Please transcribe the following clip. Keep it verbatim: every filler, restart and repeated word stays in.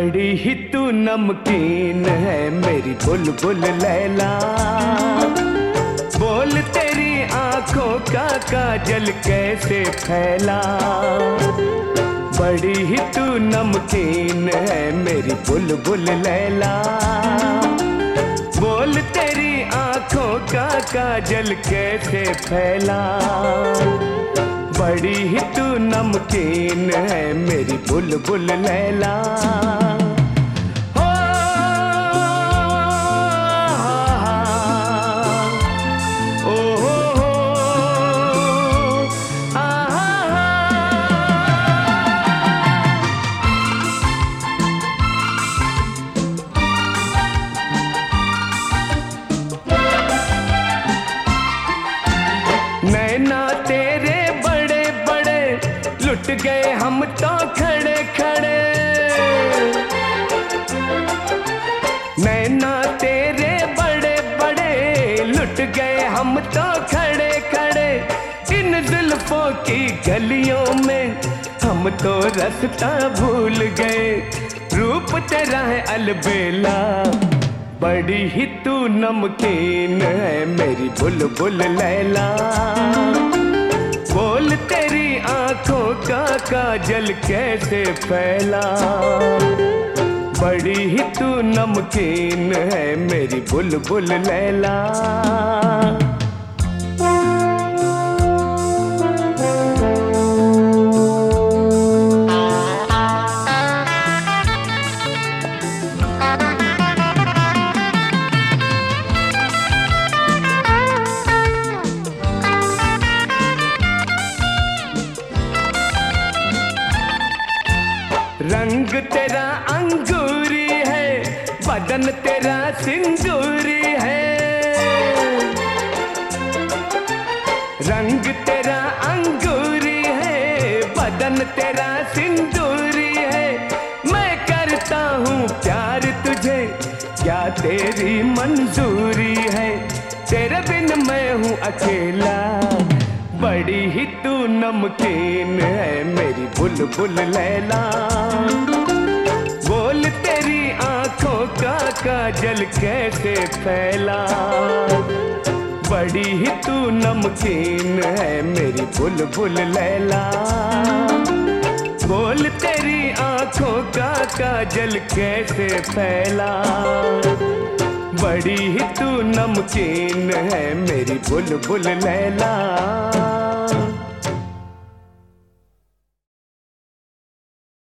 बड़ी ही तू नमकीन है मेरी बुलबुल लैला, बोल तेरी आंखों का काजल कैसे फैला। बड़ी ही तू नमकीन है मेरी बुलबुल लैला, बोल तेरी आंखों का काजल कैसे फैला। बड़ी ही तू नमकीन है मेरी बुलबुल लैला। नैना तेरे बड़े बड़े लुट गए हम तो खड़े खड़े। नैना तेरे बड़े बड़े लुट गए हम तो खड़े खड़े। इन जुल्फों की गलियों में हम तो रास्ता भूल गए। रूप तेरा है अलबेला, बड़ी ही तू नमकीन है मेरी बुलबुल लैला, बोल तेरी आंखों का काजल कैसे फैला। बड़ी ही तू नमकीन है मेरी बुलबुल लैला। रंग तेरा अंगूरी है, बदन तेरा सिंदूरी है। रंग तेरा अंगूरी है, बदन तेरा सिंदूरी है। मैं करता हूँ प्यार तुझे, क्या तेरी मंजूरी है। तेरे बिन मैं हूँ अकेला, बड़ी ही तू नमकीन है मेरी बुलबुल लैला, बोल तेरी आंखों का काजल कैसे फैला। बड़ी ही तू नमकीन है मेरी बुलबुल लैला, बोल तेरी आंखों का काजल कैसे फैला। बड़ी ही तू नमकीन है मेरी बुलबुल लैला।